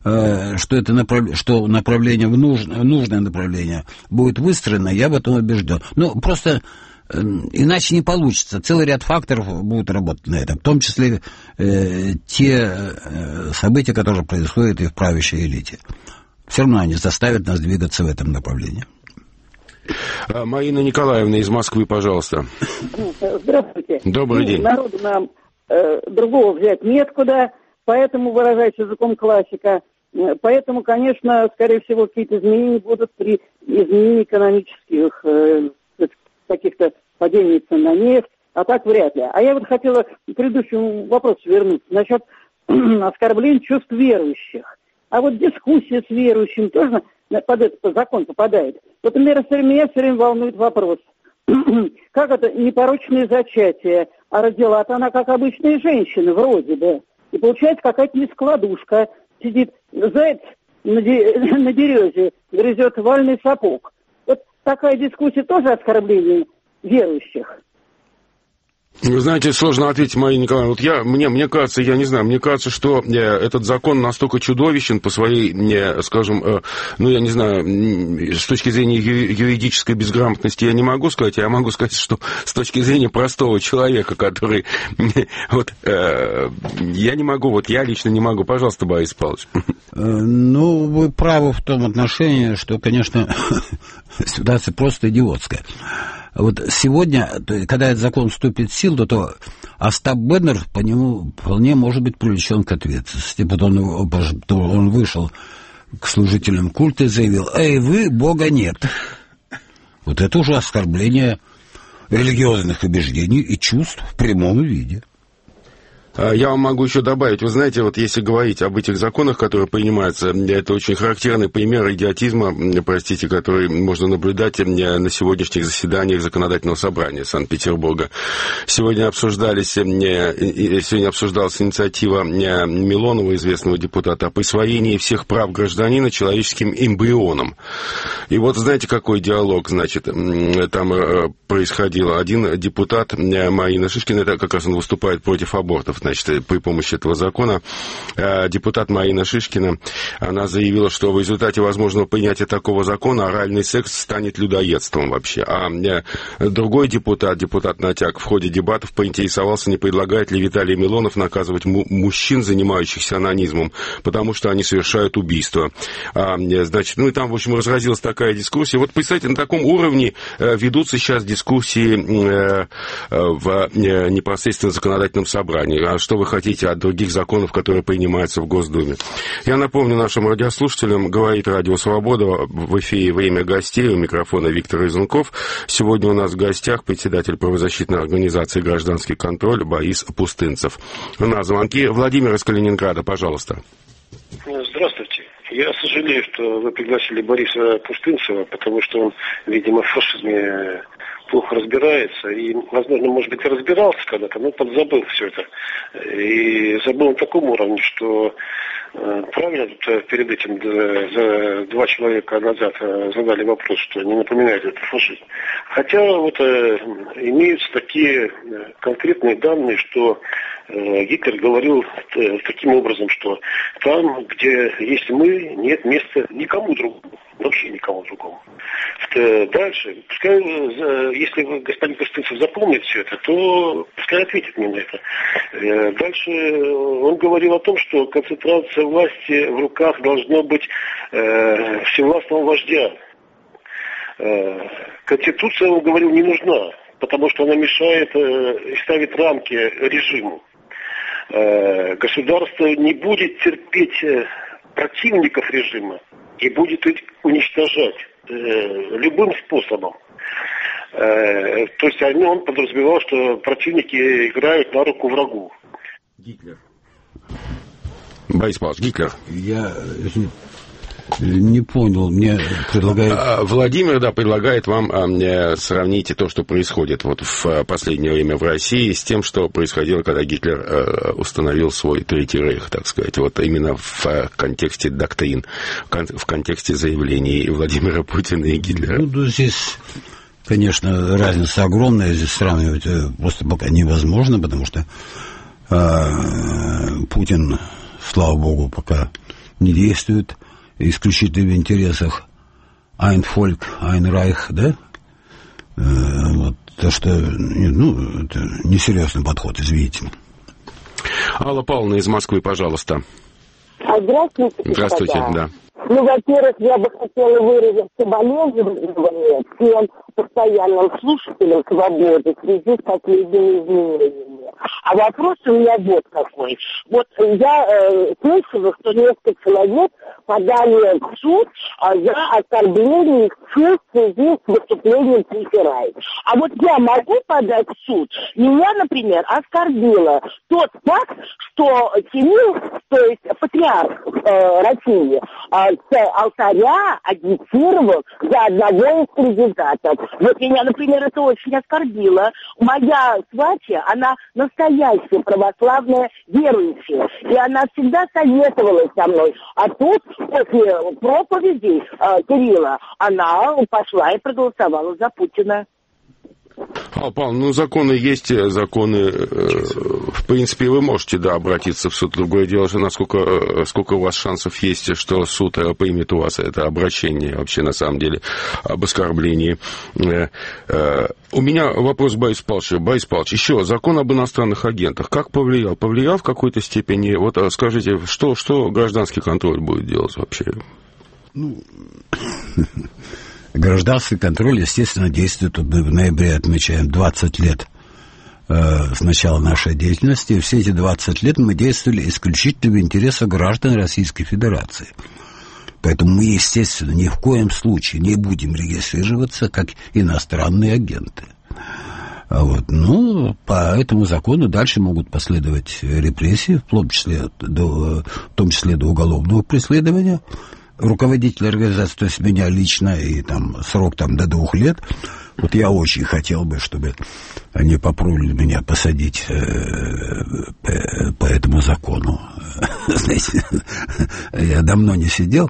что направление в нужное направление будет выстроено, я в этом убежден. Ну, просто иначе не получится. Целый ряд факторов будут работать на этом, в том числе те события, которые происходят и в правящей элите. Все равно они заставят нас двигаться в этом направлении. Марина Николаевна из Москвы, пожалуйста. Здравствуйте. Добрый день. Народу нам другого взять неоткуда, поэтому, выражаясь языком классика, поэтому, конечно, скорее всего, какие-то изменения будут при изменении экономических каких-то падений цен на нефть, а так вряд ли. А я вот хотела к предыдущему вопросу вернуться насчет оскорбления чувств верующих. А вот дискуссия с верующим тоже под этот закон попадает. Вот, например, меня все время волнует вопрос, как это непорочное зачатие, а родила-то она как обычная женщина, вроде бы. И получается какая-то нескладушка, сидит заяц на березе, грызет вальный сапог. Вот такая дискуссия тоже оскорбление верующих. Вы знаете, сложно ответить, Марина Николаевна. Вот мне кажется, я не знаю, мне кажется, что этот закон настолько чудовищен по своей, скажем, я не знаю, с точки зрения юридической безграмотности я не могу сказать, я могу сказать, что с точки зрения простого человека, который, я не могу, я лично не могу. Пожалуйста, Борис Павлович. Ну, вы правы в том отношении, что, конечно, ситуация просто идиотская. Вот сегодня, когда этот закон вступит в силу, то Остап Бендер по нему вполне может быть привлечен к ответственности. Потом он вышел к служителям культа и заявил: «Эй, вы, Бога нет». Вот это уже оскорбление религиозных убеждений и чувств в прямом виде. Я вам могу еще добавить, вы знаете, вот если говорить об этих законах, которые принимаются, это очень характерный пример идиотизма, простите, который можно наблюдать на сегодняшних заседаниях Законодательного собрания Санкт-Петербурга. Сегодня обсуждалась инициатива Милонова, известного депутата, о присвоении всех прав гражданина человеческим эмбрионам. И вот знаете, какой диалог, значит, там происходил. Один депутат, Марина Шишкина, это как раз он выступает против абортов, значит, при помощи этого закона, депутат Марина Шишкина, она заявила, что в результате возможного принятия такого закона оральный секс станет людоедством вообще. А другой депутат Натяк, в ходе дебатов поинтересовался, не предлагает ли Виталий Милонов наказывать мужчин, занимающихся онанизмом, потому что они совершают убийство. Значит, ну и там, в общем, разразилась такая дискуссия. Вот, представьте, на таком уровне ведутся сейчас дискуссии в непосредственно законодательном собрании. А что вы хотите от других законов, которые принимаются в Госдуме? Я напомню нашим радиослушателям, говорит Радио Свобода, в эфире «Время гостей», у микрофона Виктор Изунков. Сегодня у нас в гостях председатель правозащитной организации «Гражданский контроль» Борис Пустынцев. На звонки Владимир из Калининграда, пожалуйста. Здравствуйте. Я сожалею, что вы пригласили Бориса Пустынцева, потому что он, видимо, в фашизме плохо разбирается, и, возможно, может быть, и разбирался когда-то, но подзабыл все это. И забыл на таком уровне, что правильно тут перед этим за 2 человека назад задали вопрос, что не напоминает это фашизм. Хотя вот имеются такие конкретные данные, что Гитлер говорил таким образом, что там, где есть мы, нет места никому другому, вообще никому другому. Дальше, пускай, если господин Пустынцев запомнит все это, то пускай ответит мне на это. Дальше он говорил о том, что концентрация власти в руках должно быть всевластного вождя. Конституция, он говорил, не нужна, потому что она мешает и ставит рамки режиму. Государство не будет терпеть противников режима и будет их уничтожать любым способом. То есть он подразумевал, что противники играют на руку врагу. Гитлер. Борис Павлович, Гитлер. Я не понял, мне предлагают... Владимир, да, предлагает вам сравнить то, что происходит вот в последнее время в России, с тем, что происходило, когда Гитлер установил свой Третий Рейх, так сказать, вот именно в контексте доктрин, в контексте заявлений Владимира Путина и Гитлера. Ну, здесь, конечно, разница огромная, здесь сравнивать просто пока невозможно, потому что Путин, слава богу, пока не действует исключительно в интересах Ein Volk, Ein Reich, да? Вот, то, что, ну, это несерьезный подход, извините. Алла Павловна из Москвы, пожалуйста. Здравствуйте. Здравствуйте, да. Ну, во-первых, я бы хотела выразить соболезнования всем постоянным слушателям «Свободы» в связи с последними изменениями. А вопрос у меня вот какой. Вот я слышала, что несколько человек подали в суд за оскорбление их чувств в связи с выступлением Твиттера. А вот я могу подать в суд? Меня, например, оскорбило тот факт, что Кирилл, то есть патриарх России, с алтаря агитировал за одного из кандидатов. Вот меня, например, это очень оскорбило. Моя сватья, она настоящая православная верующая. И она всегда советовалась со мной. А тут, после проповеди Кирилла, она пошла и проголосовала за Путина. Павел, ну, законы есть, законы, в принципе, вы можете, да, обратиться в суд. Другое дело, что сколько у вас шансов есть, что суд примет у вас это обращение, вообще, на самом деле, об оскорблении. У меня вопрос к Борису Павловичу. Борис Павлович, еще закон об иностранных агентах. Как повлиял? Повлиял в какой-то степени? Вот скажите, что гражданский контроль будет делать вообще? Ну... Гражданский контроль, естественно, действует. В ноябре отмечаем 20 лет с начала нашей деятельности. Все эти 20 лет мы действовали исключительно в интересах граждан Российской Федерации. Поэтому мы, естественно, ни в коем случае не будем регистрироваться как иностранные агенты. Вот. Ну, по этому закону дальше могут последовать репрессии, в том числе до уголовного преследования руководителя организации, то есть меня лично, и там срок там до 2 лет. Вот я очень хотел бы, чтобы они попробовали меня посадить по этому закону. Знаете, я давно не сидел.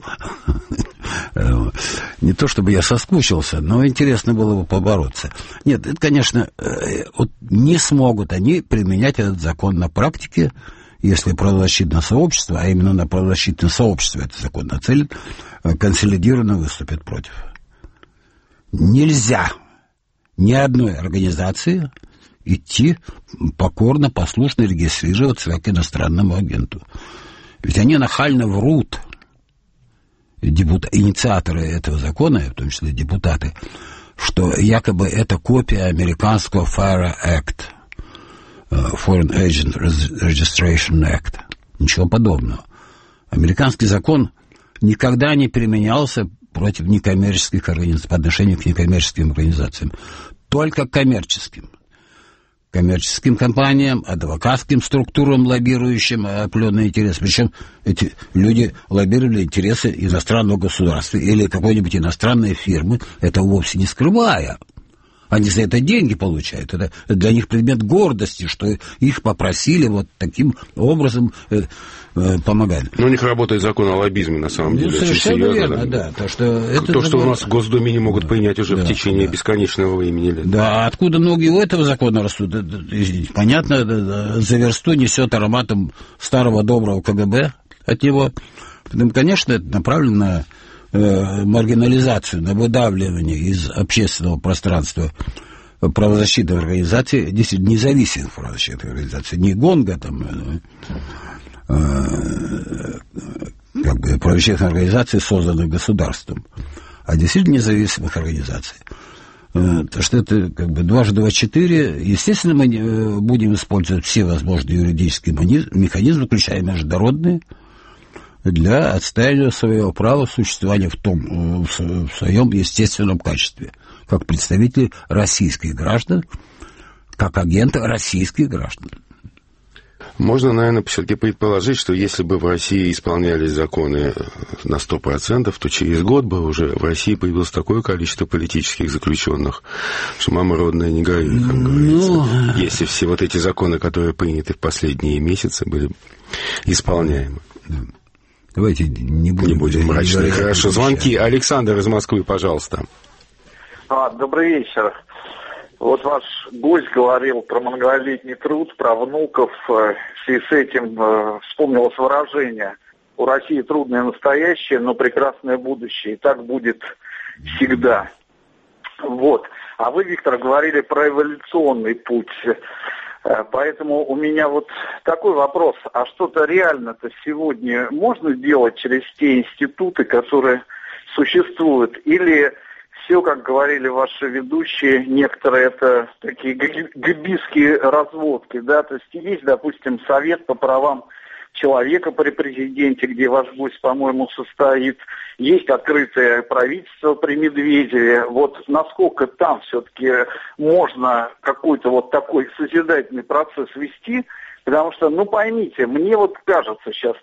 Не то чтобы я соскучился, но интересно было бы побороться. Нет, это, конечно, вот не смогут они применять этот закон на практике, если правозащитное сообщество, а именно на правозащитное сообщество этот закон нацелен, консолидированно выступит против. Нельзя ни одной организации идти покорно, послушно регистрироваться как иностранному агенту. Ведь они нахально врут, инициаторы этого закона, в том числе депутаты, что якобы это копия американского FARA Act, Foreign Agent Registration Act. Ничего подобного. Американский закон никогда не применялся против некоммерческих организаций, по отношению к некоммерческим организациям. Только коммерческим. Коммерческим компаниям, адвокатским структурам, лоббирующим определенные интересы. Причем эти люди лоббировали интересы иностранного государства или какой-нибудь иностранной фирмы, это вовсе не скрывая. Они за это деньги получают. Это для них предмет гордости, что их попросили вот таким образом помогать. Но у них работает закон о лоббизме, на самом деле. Совершенно верно, да. То, что у нас в Госдуме не могут принять уже в течение бесконечного времени лет. Да, откуда ноги у этого закона растут? Понятно, за версту несет ароматом старого доброго КГБ от него. Поэтому, конечно, это направлено на маргинализацию, на выдавливание из общественного пространства правозащитных организаций, действительно независимых правозащитных организаций, не ГОНГа, там, как бы правозащитных организаций, созданных государством, а действительно независимых организаций. То что это как бы 2 × 2 = 4. Естественно, мы будем использовать все возможные юридические механизмы, включая международные, для отстаивания своего права существования в своем естественном качестве, как представители российских граждан, как агенты российских граждан. Можно, наверное, все-таки предположить, что если бы в России исполнялись законы на 100%, то через год бы уже в России появилось такое количество политических заключенных, что мама родная не горюй, как говорится. Если все вот эти законы, которые приняты в последние месяцы, были исполняемы. Давайте не будем мрачны. Хорошо. Звонки. Александр из Москвы, пожалуйста. Добрый вечер. Вот ваш гость говорил про многолетний труд, про внуков. В связи с этим вспомнилось выражение: у России трудное настоящее, но прекрасное будущее. И так будет всегда. Вот. А вы, Виктор, говорили про эволюционный путь. Поэтому у меня вот такой вопрос. А что-то реально-то сегодня можно сделать через те институты, которые существуют? Или все, как говорили ваши ведущие, некоторые это такие гибийские разводки, да? То есть есть, допустим, Совет по правам человека при президенте, где ваш гость, по-моему, состоит. Есть открытое правительство при Медведеве. Вот насколько там все-таки можно какой-то вот такой созидательный процесс вести? Потому что, поймите, мне вот кажется сейчас,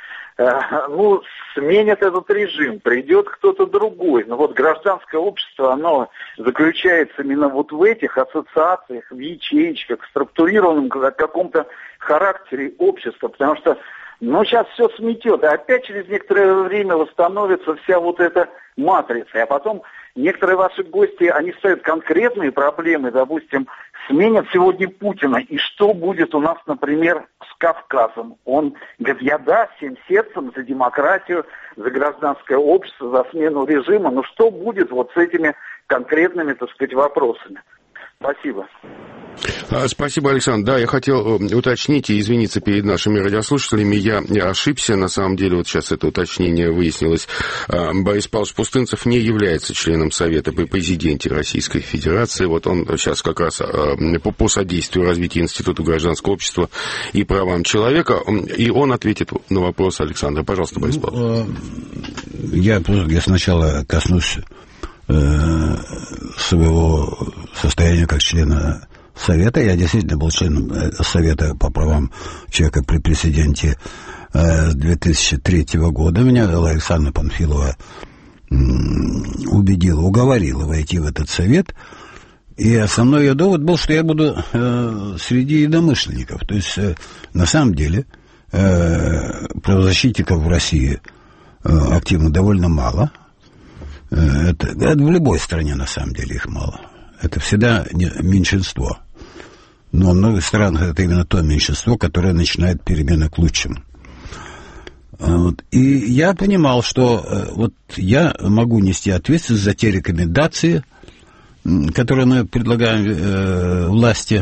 сменят этот режим, придет кто-то другой. Но вот гражданское общество, оно заключается именно вот в этих ассоциациях, в ячеечках, в структурированном каком-то характере общества. Потому что, сейчас все сметет, и опять через некоторое время восстановится вся вот эта матрица. А потом некоторые ваши гости, они ставят конкретные проблемы, допустим, сменят сегодня Путина, и что будет у нас, например, с Кавказом? Он говорит, я всем сердцем за демократию, за гражданское общество, за смену режима, но что будет вот с этими конкретными, так сказать, вопросами? Спасибо. Спасибо, Александр. Да, я хотел уточнить и извиниться перед нашими радиослушателями. Я ошибся. На самом деле, вот сейчас это уточнение выяснилось. Борис Павлович Пустынцев не является членом Совета при президенте Российской Федерации. Вот он сейчас как раз по содействию развитию Института гражданского общества и правам человека. И он ответит на вопрос Александра. Пожалуйста, Борис Павлович. Я сначала коснусь своего состояния как члена Совета. Я действительно был членом Совета по правам человека при президенте с 2003 года. Меня Александра Панфилова уговорила войти в этот Совет. И основной ее довод был, что я буду среди единомышленников. То есть, на самом деле, правозащитников в России активно довольно мало. Это в любой стране, на самом деле, их мало. Это всегда меньшинство. Но в многих странах это именно то меньшинство, которое начинает перемены к лучшему. Вот. И я понимал, что вот я могу нести ответственность за те рекомендации, которые мы предлагаем власти.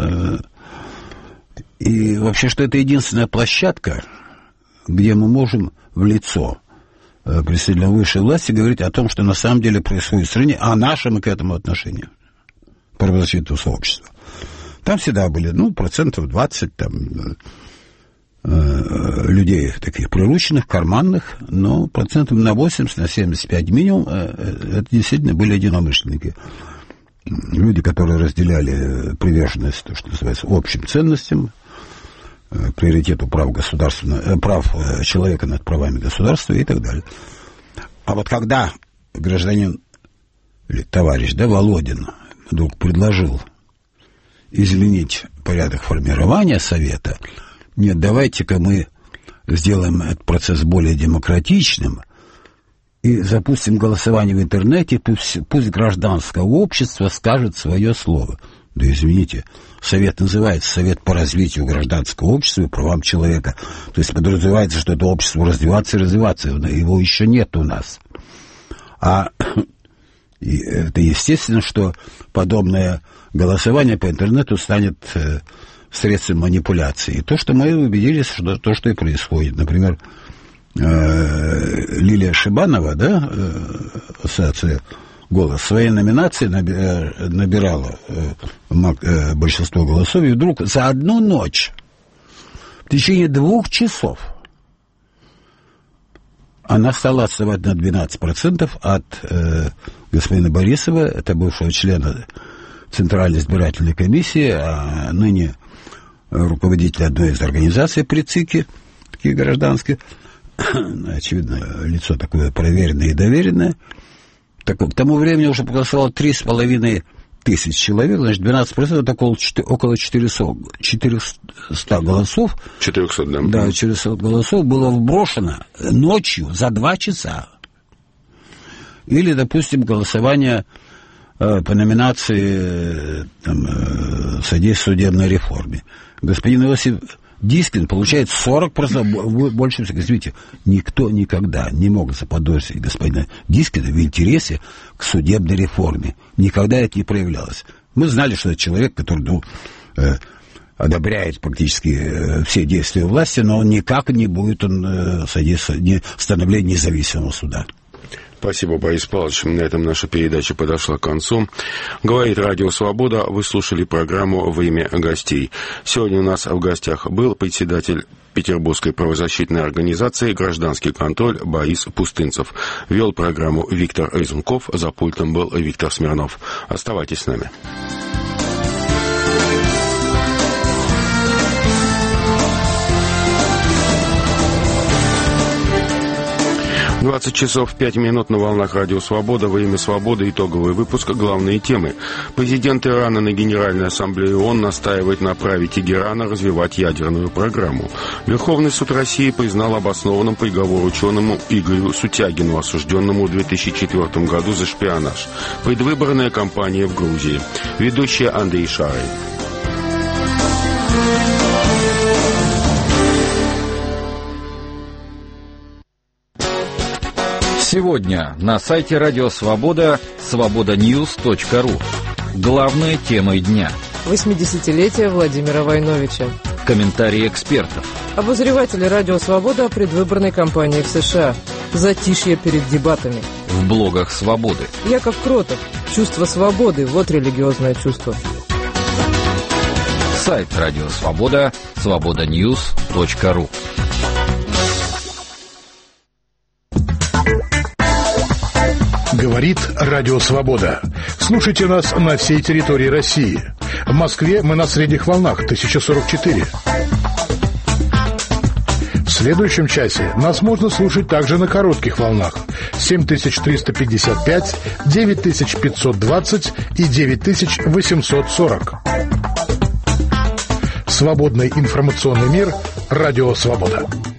И вообще, что это единственная площадка, где мы можем в лицо представителям высшей власти говорить о том, что на самом деле происходит в стране, о нашем к этому отношении правозащитного сообщества. Там всегда были, 20% там, людей таких прирученных, карманных, но процентов на 80, на 75 минимум, это действительно были единомышленники. Люди, которые разделяли приверженность, то, что называется, общим ценностям, приоритету прав человека над правами государства и так далее. А вот когда гражданин или товарищ, Володин вдруг предложил изменить порядок формирования Совета, нет, давайте-ка мы сделаем этот процесс более демократичным и запустим голосование в интернете, пусть гражданское общество скажет свое слово. Да извините, Совет называется Совет по развитию гражданского общества и правам человека. То есть подразумевается, что это общество развиваться и развиваться. Его еще нет у нас. И это естественно, что подобное голосование по интернету станет средством манипуляции. И то, что мы убедились, что то, что и происходит. Например, Лилия Шибанова, ассоциация «Голос», в своей номинации набирала большинство голосов, и вдруг за одну ночь, в течение 2 часов, она стала отставать на 12% от господина Борисова, это бывшего члена Центральной избирательной комиссии, а ныне руководителя одной из организаций при ЦИКе, такие гражданские, очевидно, лицо такое проверенное и доверенное. Так, к тому времени уже проголосовало 3,5 тысяч человек, значит, 12%, это около 400 голосов. 400, да. Да, 400 голосов было вброшено ночью за 2 часа. Или, допустим, голосование по номинации содействия судебной реформе. Господин Иосиф Дискин получает 40% больше всего. Извините, никто никогда не мог заподозрить господина Дискина в интересе к судебной реформе. Никогда это не проявлялось. Мы знали, что это человек, который одобряет практически все действия власти, но никак не будет он содействовать становлению независимого суда. Спасибо, Борис Павлович. На этом наша передача подошла к концу. Говорит Радио Свобода. Вы слушали программу «Время гостей». Сегодня у нас в гостях был председатель Петербургской правозащитной организации «Гражданский контроль» Борис Пустынцев. Вел программу Виктор Резунков. За пультом был Виктор Смирнов. Оставайтесь с нами. 20 часов 5 минут на волнах Радио Свобода. Время свободы. Итоговый выпуск. Главные темы. Президент Ирана на Генеральной Ассамблее ООН настаивает на праве Тегерана развивать ядерную программу. Верховный суд России признал обоснованным приговор ученому Игорю Сутягину, осужденному в 2004 году за шпионаж. Предвыборная кампания в Грузии. Ведущая Андрей Шарый. Сегодня на сайте Радио Свобода свободаньюз.ру. Главные темы дня. 80-летие Владимира Войновича. Комментарии экспертов. Обозреватели «Радио Свобода» о предвыборной кампании в США. Затишье перед дебатами. В блогах «Свободы». Яков Кротов. Чувство свободы. Вот религиозное чувство. Сайт «Радио Свобода» свободаньюз.ру. Говорит Радио Свобода. Слушайте нас на всей территории России. В Москве мы на средних волнах 1044. В следующем часе нас можно слушать также на коротких волнах 7355, 9520 и 9840. Свободный информационный мир. Радио Свобода.